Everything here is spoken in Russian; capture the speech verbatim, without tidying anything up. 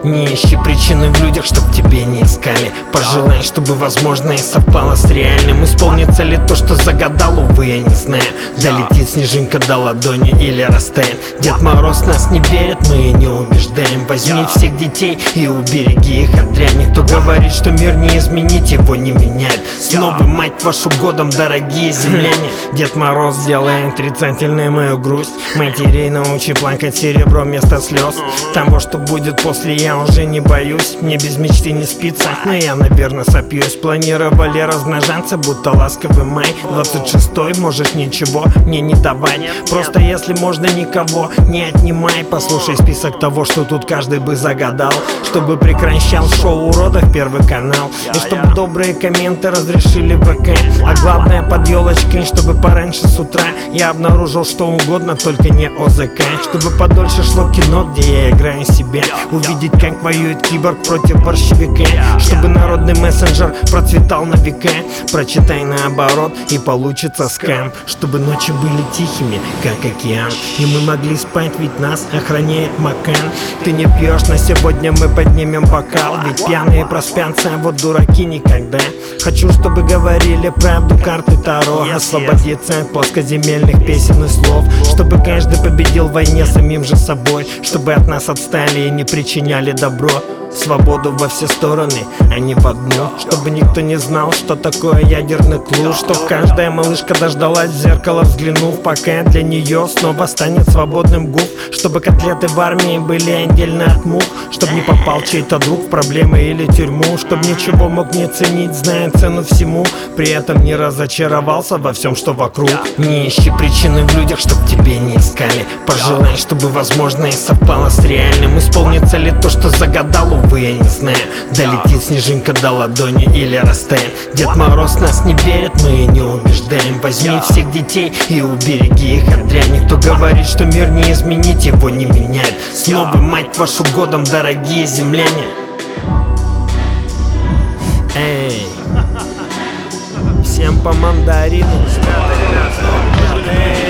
Не ищи причины в людях, чтоб тебе не искали. Пожелай, чтобы возможное совпало с реальным. Исполнится ли то, что загадал, увы, я не знаю. Долетит снежинка до ладони или растает. Дед Мороз нас не верит, мы и не убеждаем. Возьми всех детей и убереги их от дряни. Кто говорит, что мир не изменить, его не меняет. С новым, мать вашу, годом, дорогие земляне. Дед Мороз сделает отрицательной мою грусть. Матерей научи плакать серебро вместо слез. Того, что будет после, я уже не боюсь. Мне без мечты не спится, но я, наверное, сопьюсь. Планировали размножаться, будто ласковый май. Двадцать шестой, можешь ничего мне не давать. Просто если можно, никого не отнимай. Послушай список того, что тут каждый бы загадал. Чтобы прекращал шоу уродов Первый канал. И чтобы добрые комменты разрешили ВК. А главное, под елочкой, чтобы пораньше с утра я обнаружил что угодно, только не ОЗК. Чтобы подольше шло кино, где я играю себя. Увидеть, как воюет киборг против борщевика. Чтобы народный мессенджер процветал на века. Прочитай наоборот и получится скам. Чтобы ночи были тихими, как океан. И мы могли спать, ведь нас охраняет Макан. Ты не пьешь, но сегодня мы поднимем бокал. Ведь пьяные проспятся, а вот дураки никогда. Хочу, чтобы говорили правду карты Таро. Освободиться от плоскоземельных песен и слов. Чтобы каждый победил в войне самим же собой. Чтобы от нас отстали и не причиняли добро. Свободу во все стороны, а не в одну. Чтобы никто не знал, что такое ядерный клуб. Чтоб каждая малышка дождалась в зеркало, взглянув, пока для нее снова станет свободным губ. Чтобы котлеты в армии были отдельно от мух. Чтоб не попал чей-то друг в проблемы или тюрьму. Чтоб ничего мог не ценить, зная цену всему. При этом не разочаровался во всем, что вокруг. Не ищи причины в людях, чтоб тебе не искали. Пожелай, чтобы возможное совпало с реальным. Исполнится ли то, что загадал, увы, я не знаю. Долетит снежинка до ладони или растает. Дед Мороз нас не верит, мы и не убеждаем. Возьми всех детей и убереги их от дряни. Кто говорит, что мир не изменить, его не меняет. С новым, мать вашу, годом, дорогие земляне. Эй, всем по мандарину. Эй.